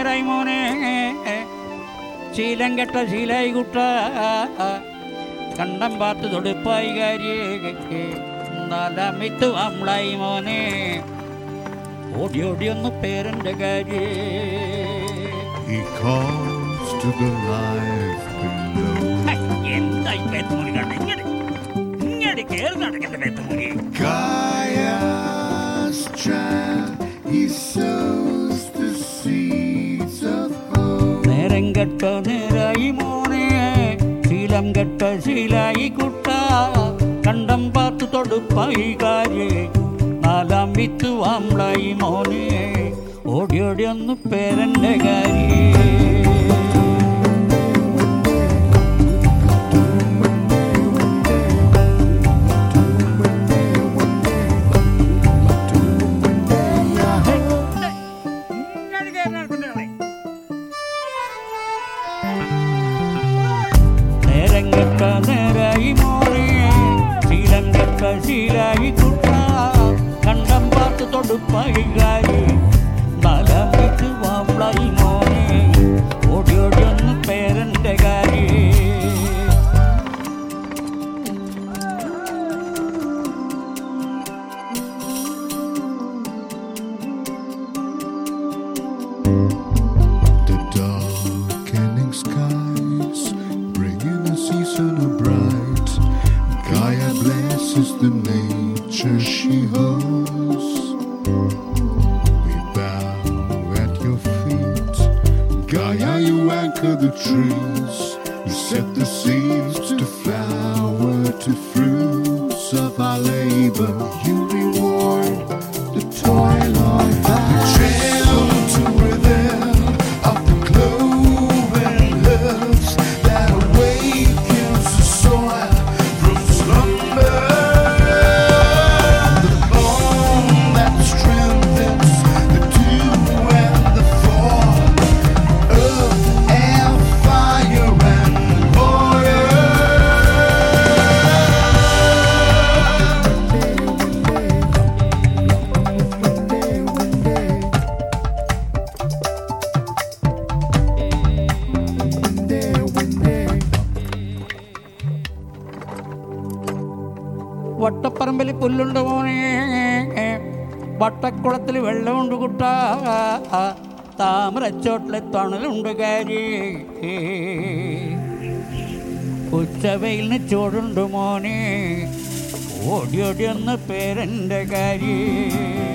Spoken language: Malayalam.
നേരായി മോനെ ശീലം കെട്ട ശീലായി കുട്ട കണ്ടം പാത്ത് തൊടുപ്പായി കാര്യേ നാലാമിത്ത് അമ്ലായി മോനെ ഓടി ഓടി ഒന്ന് പേരൻ്റെ കാര്യേ. എന്തായി പേത്തുമുനി കണ്ട ഇങ്ങനെ കേറി നടക്കണ്ട പേത്തുമുനി. നേരം കെട്ട നേരായി മോനെ ശീലം കെട്ട ശീലായി കുട്ട കണ്ടം പാത്ത് തൊടുപ്പായി കാര്യേ നാലാം വിത്ത് വാമ്ലായി മോനെ ഓടി ഓടി ഒന്ന് പേരൻ്റെ കാര്യേ. നേരം കെട്ട നേരായി മോനെ ശീലം കെട്ട ശീലായി കുട്ട കണ്ടം പാത്ത് തൊടുപ്പായി കാര്യേ നാലാം വിത്ത് വാമ്ലായി മോനെ ഓടി ഓടി ഒന്ന് പേരൻ്റെ കാര്യേ. Is the nature she holds. We bow at your feet. Gaia, you anchor the trees. You set the seeds to flower, to fruits of our labor. You reward the toil of our trail to within of the cloven hooves that awakens the soil from slumber. വട്ടപ്പറമ്പിൽ പുല്ലുണ്ട് മോനെ വട്ടക്കുളത്തിൽ വെള്ളമുണ്ട് കുട്ട താമരച്ചോട്ടിലെ തണലുണ്ട് കാര്യേ ഉച്ചവെയിലിന് ചൂടുണ്ട് മോനെ ഓടി ഓടി ഒന്ന് പേരൻ്റെ കാര്യേ.